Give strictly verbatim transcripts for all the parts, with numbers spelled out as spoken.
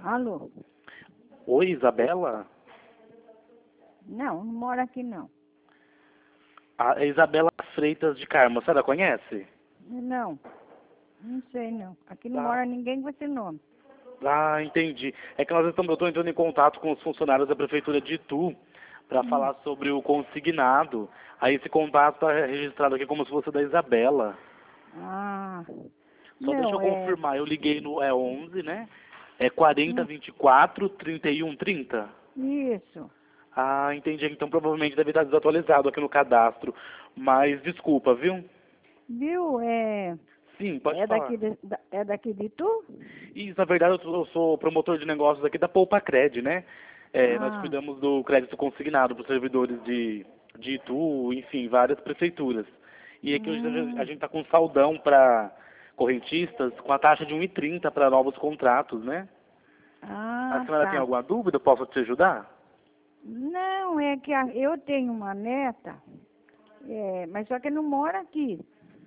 Alô? Oi, Isabela? Não, não mora aqui não. A Isabela Freitas de Carmo, a senhora conhece? Não, não sei não. Aqui não Ah, mora ninguém com esse nome. ah, entendi. É que nós estamos, eu estou entrando em contato com os funcionários da Prefeitura de Itu para Hum. falar sobre o consignado. Aí esse contato está registrado aqui como se fosse da Isabela. Ah, Só deixa eu não, é... confirmar, eu liguei no é onze, né? É quarenta, hum, vinte e quatro, trinta e um, trinta. Isso. Ah, entendi. Então provavelmente deve estar desatualizado aqui no cadastro. Mas desculpa, viu? Viu? É, Sim, pode é falar. daqui de, da- é daqui de tu? Isso, na verdade, eu sou, eu sou promotor de negócios aqui da Poupa Cred, né? É, nós Ah, cuidamos do crédito consignado para os servidores de, de Itu, enfim, várias prefeituras. E aqui hoje a hum, gente está com saldão para correntistas com a taxa de um e trinta para novos contratos, né? A ah, senhora tem tá. alguma dúvida? Posso te ajudar? Não, é que a- eu tenho uma neta, é, mas só que não mora aqui.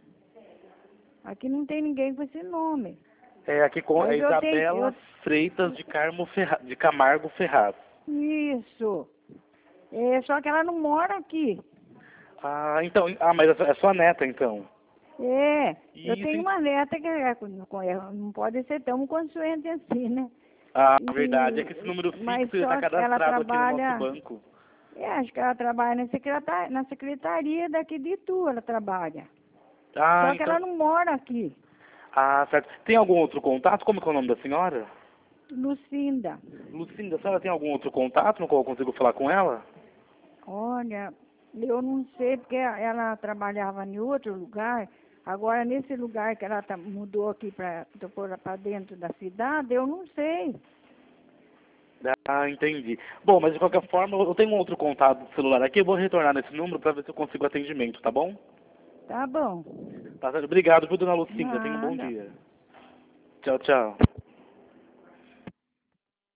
Aqui não tem ninguém com esse nome. É, aqui com a Mas eu tenho, Isabela eu, Freitas de, Carmo Ferra, de Camargo Ferraz. isso. É, só que ela não mora aqui. Ah, então, ah, mas é sua neta, então. É, eu Isso, tenho en- uma neta que é- não não pode ser tão consciente assim, né? ah, verdade, é que esse E, número mas fixo está só que ela cadastrado aqui no nosso trabalha, banco. é, acho que ela trabalha na secretaria, na secretaria daqui de Itu, ela trabalha. Ah, Só que ela então. não mora aqui. Ah, certo. Tem algum outro contato? Como que é o nome da senhora? Lucinda, Lucinda, a senhora tem algum outro contato no qual eu consigo falar com ela? olha, eu não sei porque ela trabalhava em outro lugar. Agora, nesse lugar que ela tá, mudou aqui para para dentro da cidade, eu não sei. Ah, entendi. Bom, mas de qualquer forma, eu tenho um outro contato do celular aqui, eu vou retornar nesse número para ver se eu consigo atendimento, tá bom? Tá bom. Tá certo. Obrigado, viu, dona Lucinda? Tenha um bom Nada. dia. Tchau, tchau.